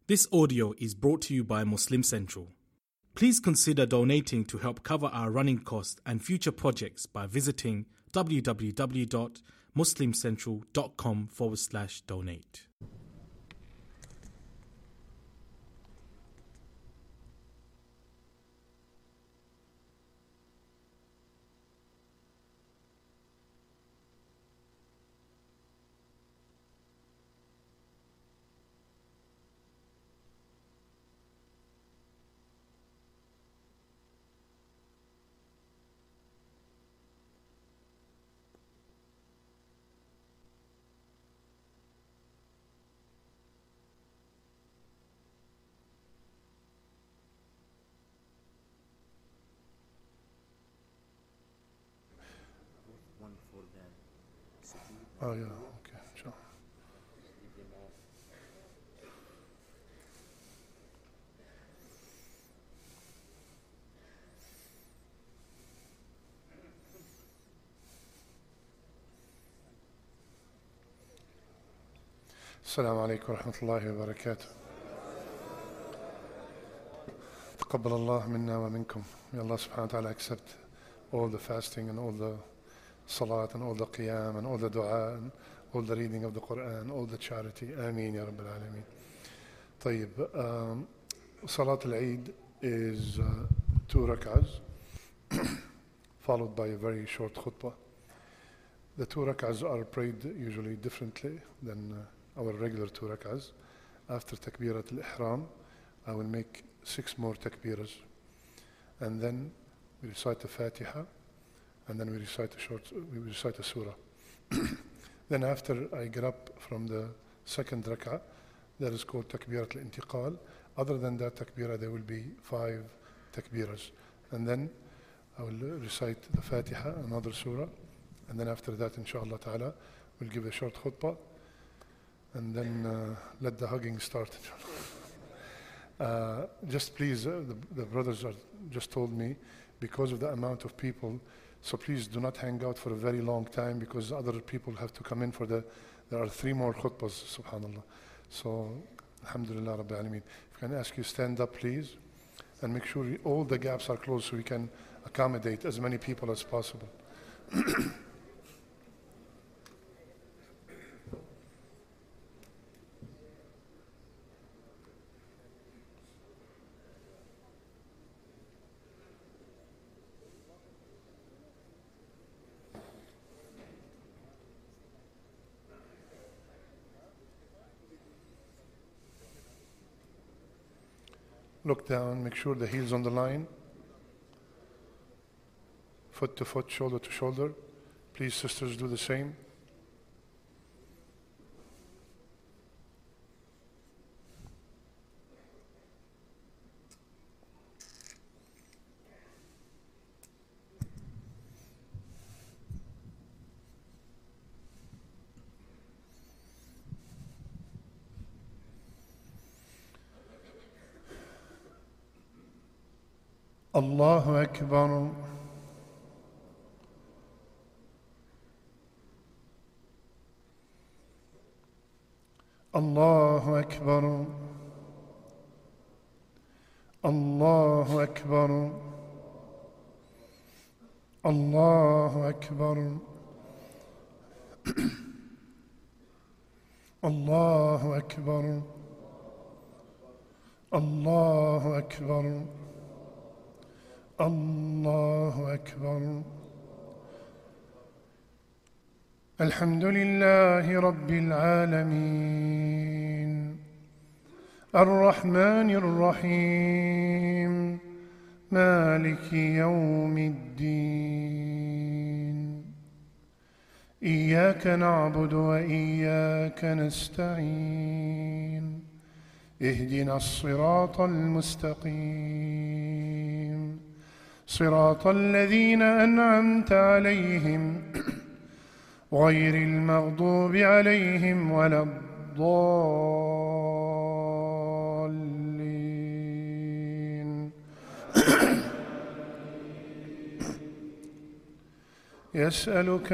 This audio is brought to you by Muslim Central. Please consider donating to help cover our running costs and future projects by visiting www.muslimcentral.com/donate. Oh yeah, okay, sure. السلام عليكم ورحمة الله وبركاته. تقبل الله منا ومنكم. May Allah subhanahu wa ta'ala accept all the fasting and all the salat and all the qiyam and all the dua and all the reading of the Quran, all the charity. Ameen ya Rabbil Alameen. طيب, Salat al-Eid is 2 rak'ahs followed by a very short khutbah. The 2 rak'ahs are prayed usually differently than our regular 2 rak'ahs. After takbirat al-ihram, I will make 6 more takbiras, and then we recite the Fatiha, and then we recite a surah. Then after I get up from the second rak'ah, that is called takbirat al-intiqal. Other than that takbirah, there will be 5 takbiras, and then I will recite the Fatiha, another surah, and then after that, inshallah ta'ala, we'll give a short khutbah, and then let the hugging start. Just please, the brothers are just told me, because of the amount of people, so please do not hang out for a very long time, because other people have to come in for there are 3 more khutbahs, subhanallah. So, alhamdulillah Rabbil Alameen. If I can ask you stand up, please, and make sure all the gaps are closed so we can accommodate as many people as possible. Look down, make sure the heel's on the line. Foot to foot, shoulder to shoulder. Please, sisters, do the same. Allahu Akbar. Allahu Akbar. Allahu Akbar. Allahu Akbar. Allahu Akbar. Allahu Akbar. Allahu Akbar. Alhamdulillahi Rabbil Alameen. Ar-Rahmanir Rahim. Maliki Yawmiddin. Iyyaka na'budu wa iyyaka nasta'in. Ihdina as-sirata al-mustaqim. صراط الذين أنعمت عليهم غير المغضوب عليهم ولا الضالين. يسألك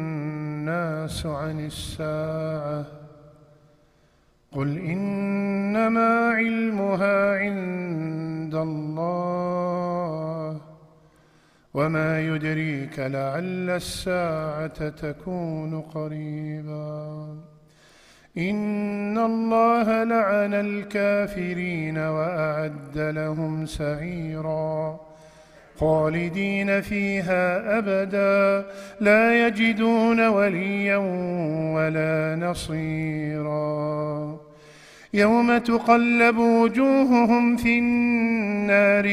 الناس عن الساعة قل إن إنما علمها عند الله وما يدريك لعل الساعة تكون قريبا إن الله لعن الكافرين وأعد لهم سعيرا خالدين فيها أبدا لا يجدون وليا ولا نصيرا يوم تقلب وجوههم في النار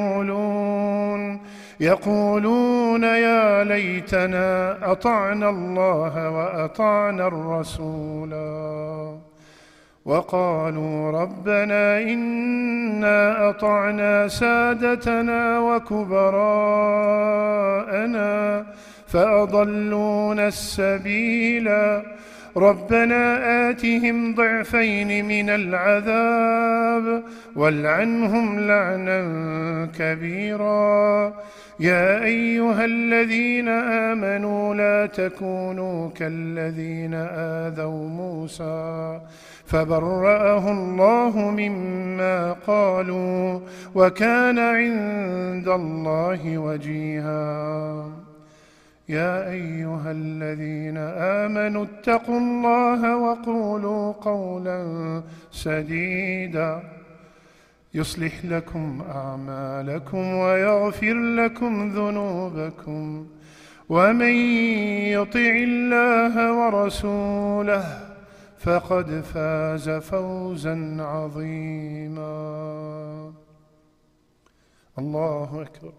يقولون يا ليتنا أطعنا الله وأطعنا الرسولا وقالوا ربنا إنا أطعنا سادتنا وكبراءنا فأضلونا السبيلا ربنا آتهم ضعفين من العذاب والعنهم لعنا كبيرا يا أيها الذين آمنوا لا تكونوا كالذين آذوا موسى فبرأه الله مما قالوا وكان عند الله وجيها يا أيها الذين آمنوا اتقوا الله وقولوا قولا سديدا يصلح لكم أعمالكم ويغفر لكم ذنوبكم ومن يطع الله ورسوله فقد فاز فوزا عظيما الله أكبر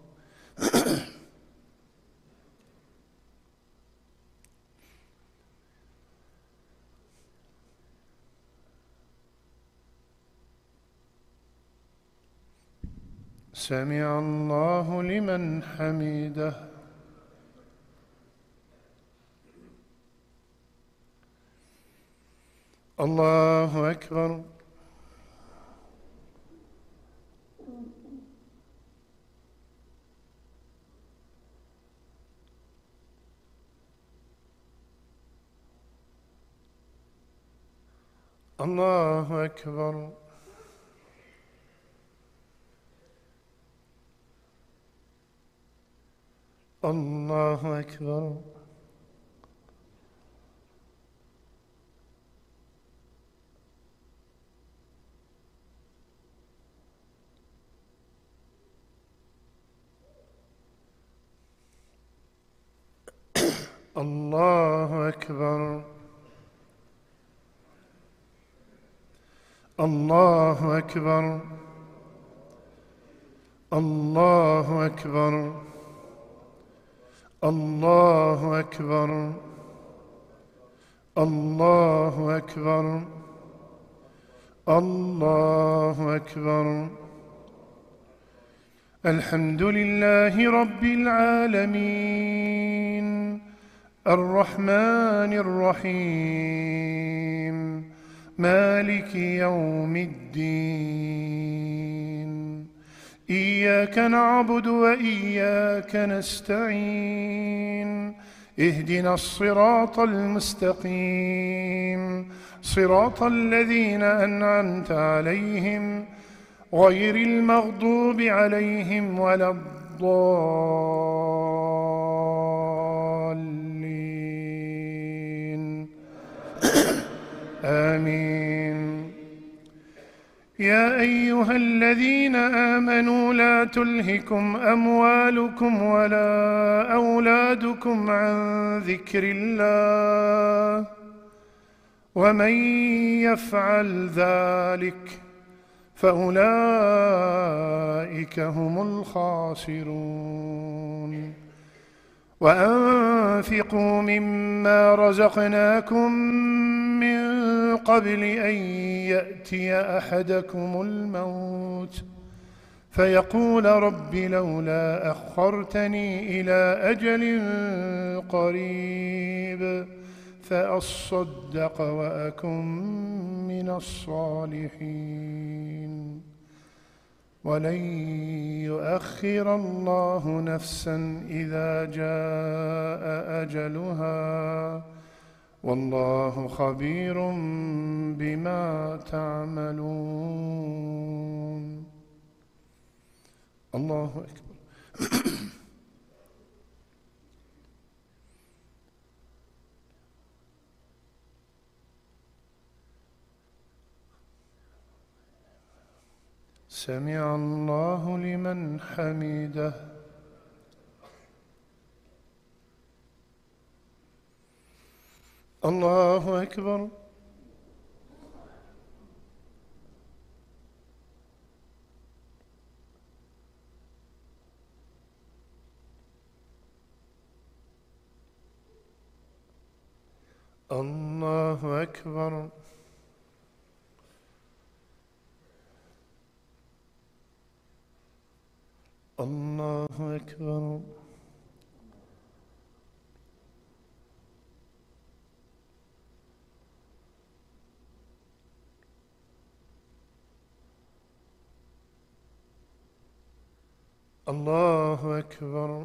سمع الله لمن حمده الله أكبر الله أكبر الله أكبر الله أكبر الله أكبر الله أكبر الله أكبر الله أكبر الله أكبر الحمد لله رب العالمين الرحمن الرحيم مالك يوم الدين إياك نعبد وإياك نستعين اهدنا الصراط المستقيم صراط الذين أنعمت عليهم غير المغضوب عليهم ولا الضالين آمين يا أيها الذين آمنوا لا تلهكم أموالكم ولا أولادكم عن ذكر الله ومن يفعل ذلك فأولئك هم الخاسرون وأنفقوا مما رزقناكم من قبل أن يأتي أحدكم الموت فيقول رب لولا أخرتني إلى أجل قريب فأصدق وأكن من الصالحين ولن يؤخر الله نفسا إذا جاء أجلها والله خبير بما تعملون. الله أكبر. سمع الله لمن حمده. الله أكبر. الله أكبر. الله أكبر. الله أكبر.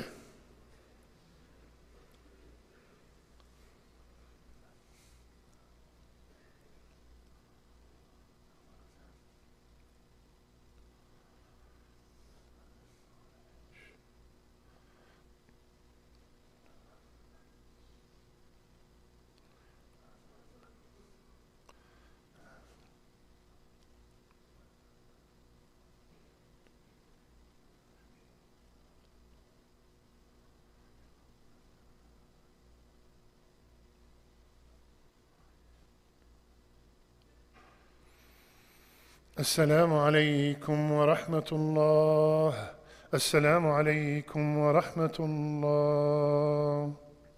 السلام عليكم ورحمة الله. السلام عليكم ورحمة الله.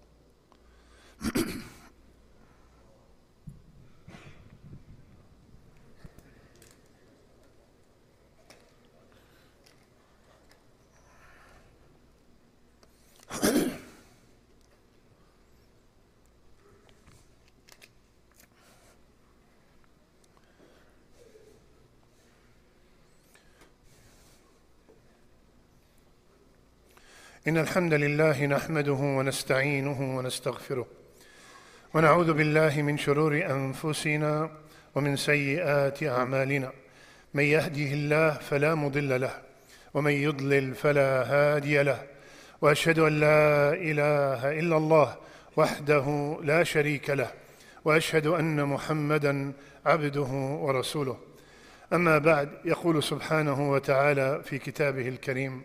إن الحمد لله نحمده ونستعينه ونستغفره ونعوذ بالله من شرور أنفسنا ومن سيئات أعمالنا. من يهده الله فلا مضل له ومن يضلل فلا هادي له، وأشهد أن لا إله إلا الله وحده لا شريك له، وأشهد أن محمدًا عبده ورسوله. أما بعد، يقول سبحانه وتعالى في كتابه الكريم: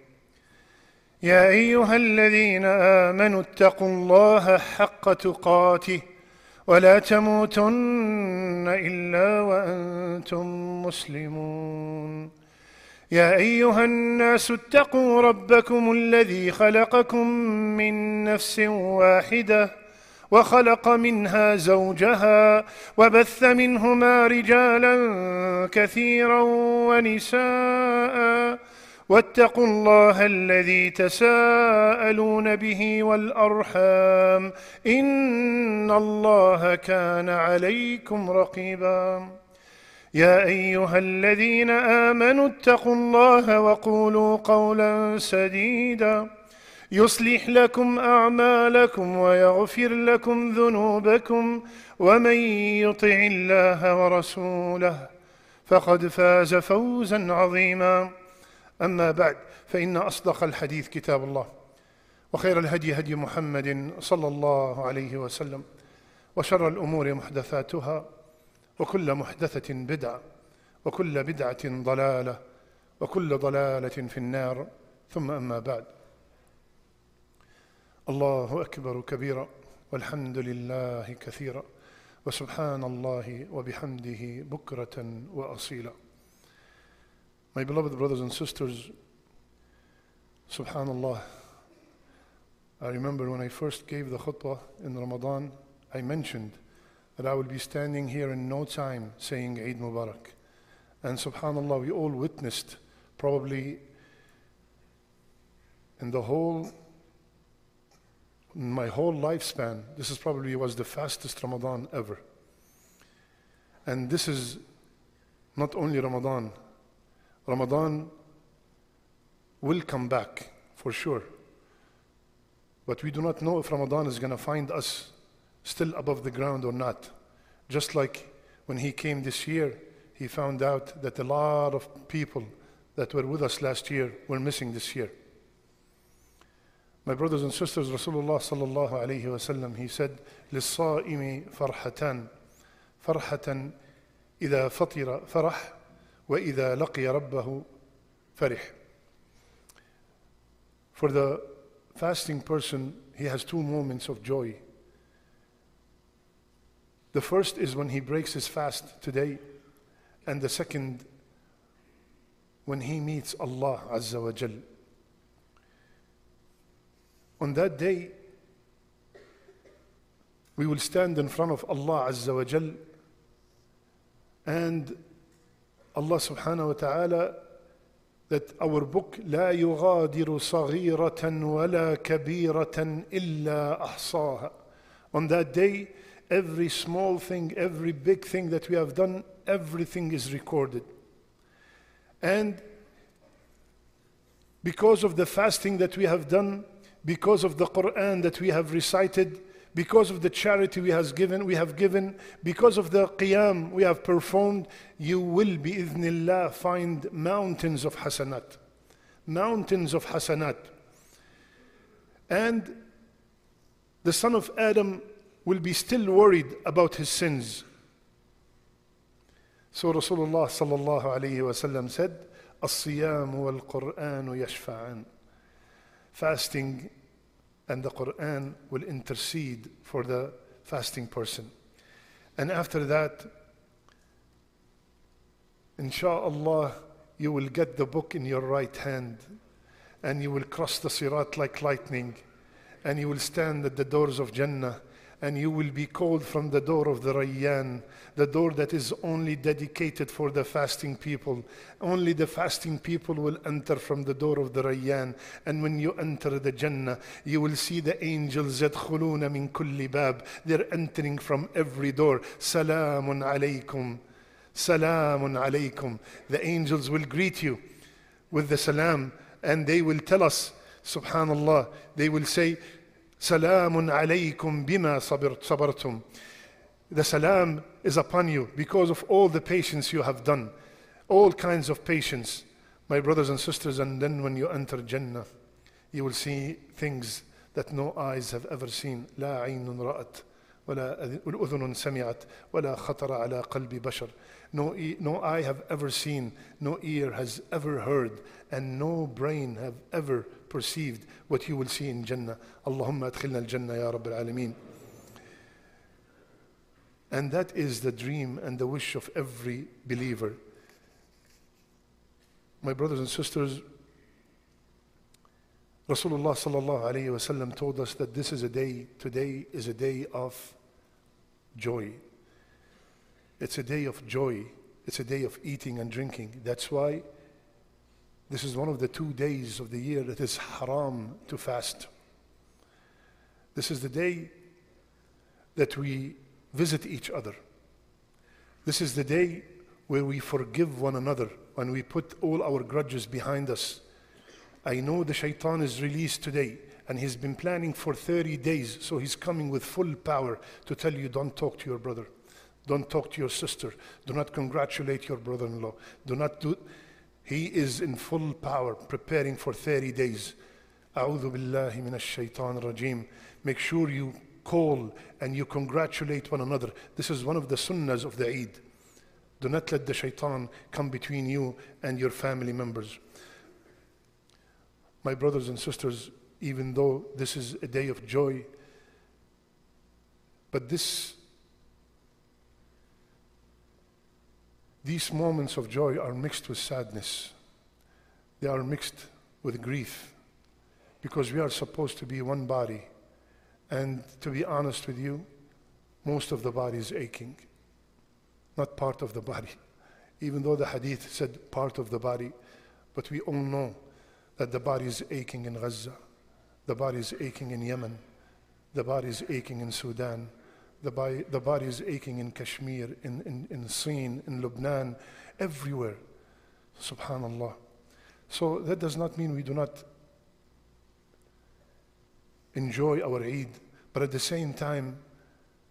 يا أيها الذين آمنوا اتقوا الله حق تقاته ولا تموتن إلا وأنتم مسلمون. يا أيها الناس اتقوا ربكم الذي خلقكم من نفس واحدة وخلق منها زوجها وبث منهما رجالا كثيرا ونساء، واتقوا الله الذي تساءلون به والأرحام إن الله كان عليكم رقيبا. يا أيها الذين آمنوا اتقوا الله وقولوا قولا سديدا يصلح لكم أعمالكم ويغفر لكم ذنوبكم، ومن يطع الله ورسوله فقد فاز فوزا عظيما. أما بعد، فإن أصدق الحديث كتاب الله، وخير الهدي هدي محمد صلى الله عليه وسلم، وشر الأمور محدثاتها، وكل محدثة بدعة، وكل بدعة ضلالة، وكل ضلالة في النار. ثم أما بعد، الله أكبر كبيرا، والحمد لله كثيرا، وسبحان الله وبحمده بكرة وأصيلا. My beloved brothers and sisters, subhanallah, I remember when I first gave the khutbah in Ramadan, I mentioned that I will be standing here in no time saying Eid Mubarak. And subhanallah, we all witnessed, probably in my whole lifespan, this is probably was the fastest Ramadan ever. And this is not only Ramadan. Ramadan will come back for sure. But we do not know if Ramadan is going to find us still above the ground or not. Just like when he came this year, he found out that a lot of people that were with us last year were missing this year. My brothers and sisters, Rasulullah sallallahu alayhi wa sallam, he said, لِلصَّائِمِ فَرْحَتان فَرْحَةً إِذَا فَطِرَ فَرَحْ وَإِذَا لَقِيَ رَبَّهُ فَرِحْ. For the fasting person, he has two moments of joy. The first is when he breaks his fast today, and the second, when he meets Allah Azza wa Jal. On that day, we will stand in front of Allah Azza wa Jal, and Allah subhanahu wa ta'ala, that our book, لا يغادر صغيرة ولا كبيرة إلا أحصاها. On that day, every small thing, every big thing that we have done, everything is recorded. And because of the fasting that we have done, because of the Quran that we have recited, because of the charity we have given, because of the qiyam we have performed, you will bi'idhnillah find mountains of hasanat. Mountains of hasanat. And the son of Adam will be still worried about his sins. So Rasulullah sallallahu alayhi wa sallam said, الصيام والقرآن يشفعان. Fasting and the Quran will intercede for the fasting person. And after that, insha'Allah, you will get the book in your right hand, and you will cross the sirat like lightning, and you will stand at the doors of Jannah, and you will be called from the door of the Rayyan, the door that is only dedicated for the fasting people. Only the fasting people will enter from the door of the Rayyan. And when you enter the Jannah, you will see the angels يدخلون من كل باب. They're entering from every door. Salamun alaykum. Salamun alaykum. The angels will greet you with the salam, and they will tell us, subhanallah, they will say, Salamun alaykum bima sabartum. The salam is upon you because of all the patience you have done. All kinds of patience, my brothers and sisters. And then when you enter Jannah, you will see things that no eyes have ever seen. لا عين رأت ولا أذن سمعت ولا خطر على قلب بشر. No eye have ever seen, no ear has ever heard, and no brain have ever perceived what you will see in Jannah. Allahumma adkhilna al-Jannah ya Rabbil Alameen. And that is the dream and the wish of every believer. My brothers and sisters, Rasulullah sallallahu alayhi wa sallam told us that this is a day, today is a day of joy. It's a day of joy. It's a day of eating and drinking. That's why this is one of the 2 days of the year that is haram to fast. This is the day that we visit each other. This is the day where we forgive one another, when we put all our grudges behind us. I know the shaitan is released today, and he's been planning for 30 days, so he's coming with full power to tell you, don't talk to your brother. Don't talk to your sister. Do not congratulate your brother-in-law. Do not do... He is in full power, preparing for 30 days. A'udhu billahi minash shaitan rajim. Make sure you call and you congratulate one another. This is one of the sunnahs of the Eid. Do not let the shaitan come between you and your family members. My brothers and sisters, even though this is a day of joy, but these moments of joy are mixed with sadness. They are mixed with grief, because we are supposed to be one body. And to be honest with you, most of the body is aching, not part of the body. Even though the hadith said part of the body, but we all know that the body is aching in Gaza, the body is aching in Yemen, the body is aching in Sudan, the body is aching in Kashmir, in Sin, in Lebanon, everywhere. Subhanallah. So that does not mean we do not enjoy our Eid, but at the same time,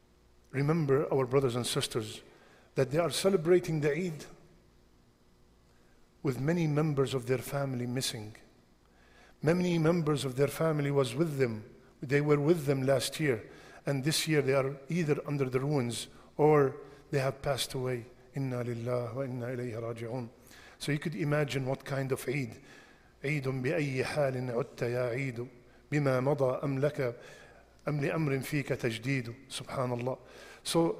remember our brothers and sisters that they are celebrating the Eid with many members of their family missing. Many members of their family was with them. They were with them last year, and this year they are either under the ruins or they have passed away. Inna lillahi wa inna ilayhi raji'un. So you could imagine what kind of Eid. عيد بأي حال عدت يا عيد بما مضى أم لك أم لأمر فيك تجديد. Subhanallah. So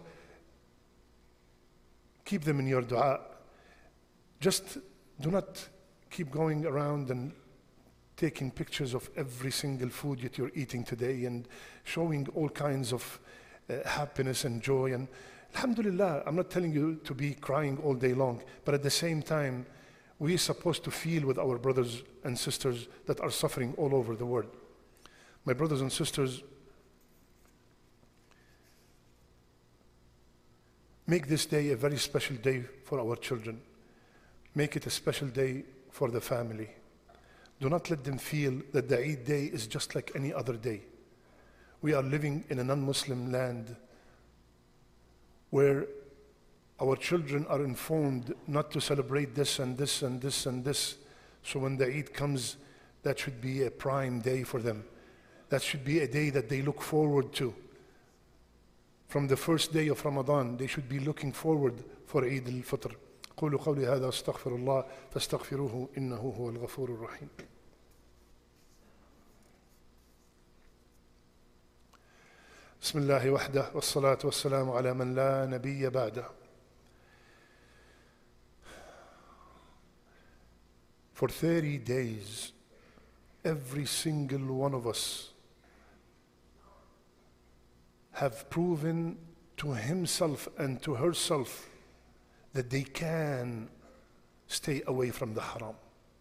keep them in your dua. Just do not keep going around and taking pictures of every single food that you're eating today and showing all kinds of happiness and joy. And alhamdulillah, I'm not telling you to be crying all day long, but at the same time, we're supposed to feel with our brothers and sisters that are suffering all over the world. My brothers and sisters, make this day a very special day for our children. Make it a special day for the family. Do not let them feel that the Eid day is just like any other day. We are living in a non-Muslim land where our children are informed not to celebrate this and this and this and this. So when the Eid comes, that should be a prime day for them. That should be a day that they look forward to. From the first day of Ramadan, they should be looking forward for Eid al-Fitr. قولوا قولي هذا استغفر الله فاستغفروه إنه هو الغفور الرحيم. بسم الله وحده والصلاة والسلام على من لا نبي بعده. For 30 days, every single one of us have proven to himself and to herself that they can stay away from the haram.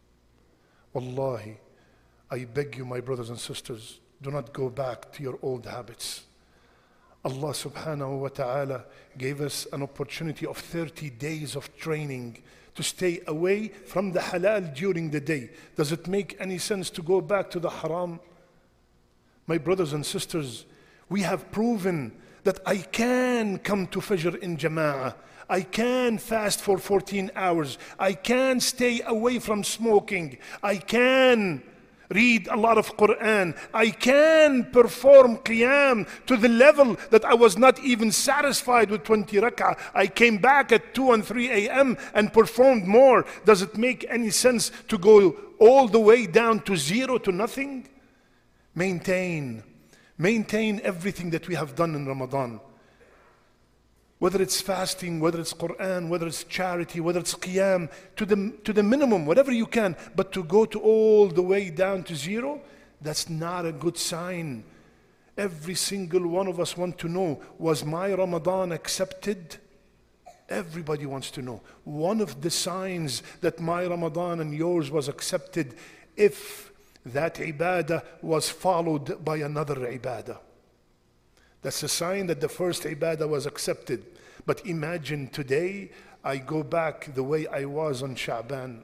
Wallahi, I beg you, my brothers and sisters, do not go back to your old habits. Allah subhanahu wa ta'ala gave us an opportunity of 30 days of training to stay away from the halal during the day. Does it make any sense to go back to the haram? My brothers and sisters, we have proven that I can come to Fajr in Jama'ah. I can fast for 14 hours. I can stay away from smoking. I can read a lot of Quran. I can perform Qiyam to the level that I was not even satisfied with 20 rak'ah. I came back at 2 and 3 a.m. and performed more. Does it make any sense to go all the way down to zero, to nothing? Maintain everything that we have done in Ramadan. Whether it's fasting, whether it's Quran, whether it's charity, whether it's Qiyam, to the minimum, whatever you can. But to go to all the way down to zero, that's not a good sign. Every single one of us want to know, was my Ramadan accepted? Everybody wants to know. One of the signs that my Ramadan and yours was accepted, if that ibadah was followed by another ibadah. That's a sign that the first ibadah was accepted. But imagine today, I go back the way I was on Sha'ban.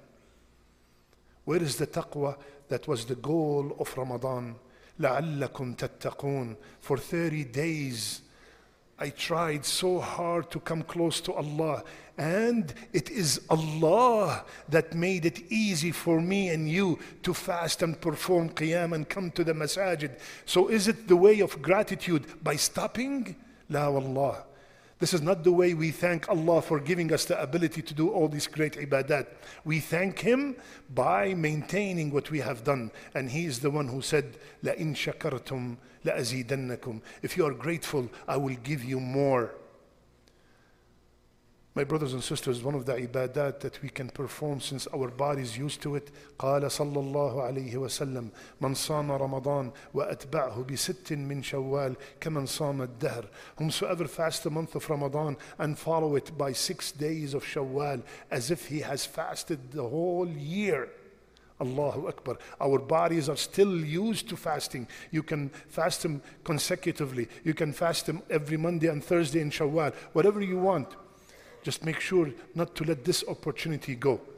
Where is the taqwa that was the goal of Ramadan? لَعَلَّكُمْ تَتَّقُونَ. For 30 days, I tried so hard to come close to Allah. And it is Allah that made it easy for me and you to fast and perform Qiyam and come to the masajid. So is it the way of gratitude by stopping? La wallah. This is not the way we thank Allah for giving us the ability to do all these great ibadat. We thank Him by maintaining what we have done. And He is the one who said, لَإِن شَكَرْتُمْ لَأَزِيدَنَّكُمْ. If you are grateful, I will give you more. My brothers and sisters, one of the ibadat that we can perform since our body is used to it, قال صلى الله عليه وسلم من صام رمضان وأتبعه بست من شوال كمن صام الدهر. Whomsoever fasts the month of Ramadan and follow it by 6 days of Shawwal, as if he has fasted the whole year. Allahu Akbar. Our bodies are still used to fasting. You can fast them consecutively. You can fast them every Monday and Thursday in Shawwal. Whatever you want. Just make sure not to let this opportunity go.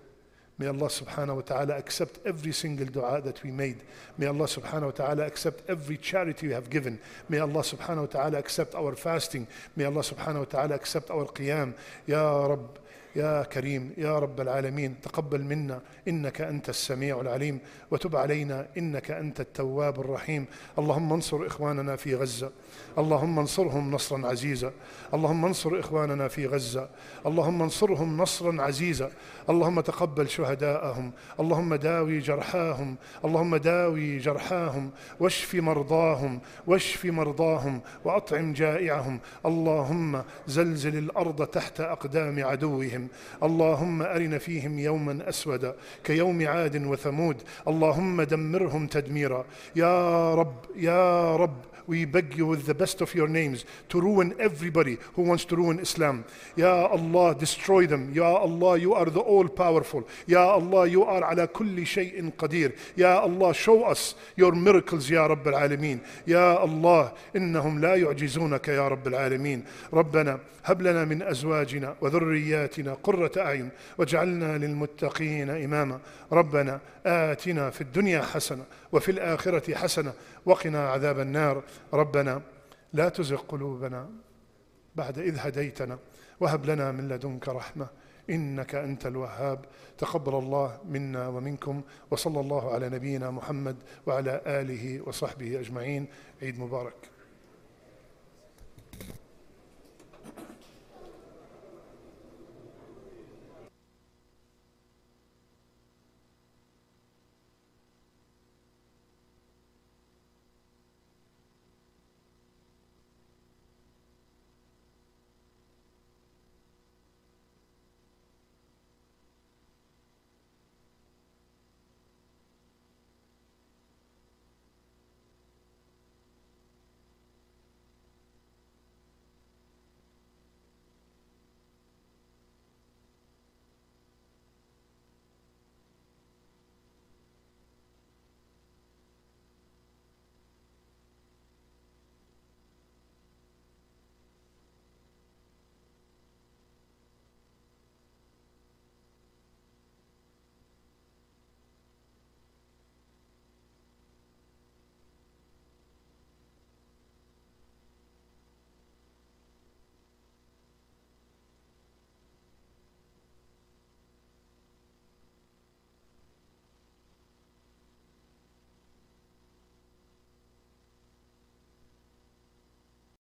May Allah subhanahu wa ta'ala accept every single dua that we made. May Allah subhanahu wa ta'ala accept every charity we have given. May Allah subhanahu wa ta'ala accept our fasting. May Allah subhanahu wa ta'ala accept our qiyam. Ya Rabb, يا كريم يا رب العالمين تقبل منا إنك أنت السميع العليم وتب علينا إنك أنت التواب الرحيم. اللهم انصر إخواننا في غزة، اللهم انصرهم نصرا عزيزا، اللهم انصر إخواننا في غزة، اللهم انصرهم نصرا عزيزا. اللهم تقبل شهداءهم، اللهم داوي جرحاهم، اللهم داوي جرحاهم، واشف مرضاهم، واشف مرضاهم، وأطعم جائعهم. اللهم زلزل الأرض تحت أقدام عدوهم. اللهم أرنا فيهم يوما أسودا كيوم عاد وثمود. اللهم دمرهم تدميرا. يا رب يا رب، we beg you with the best of your names to ruin everybody who wants to ruin Islam. Ya Allah, destroy them. Ya Allah, you are the all-powerful. Ya Allah, you are ala kulli shay'in qadir. Ya Allah, show us your miracles ya Rabb al-Alameen. Ya Allah, innahum la yu'jizunaka ya Rabb al-Alameen. ربنا هب لنا من أزواجنا وذرياتنا قرة أعين واجعلنا للمتقين إماما. ربنا آتنا في الدنيا حسنة وفي الآخرة حسنة وقنا عذاب النار. ربنا لا تزغ قلوبنا بعد إذ هديتنا وهب لنا من لدنك رحمة إنك أنت الوهاب. تقبل الله منا ومنكم، وصلى الله على نبينا محمد وعلى آله وصحبه أجمعين. عيد مبارك.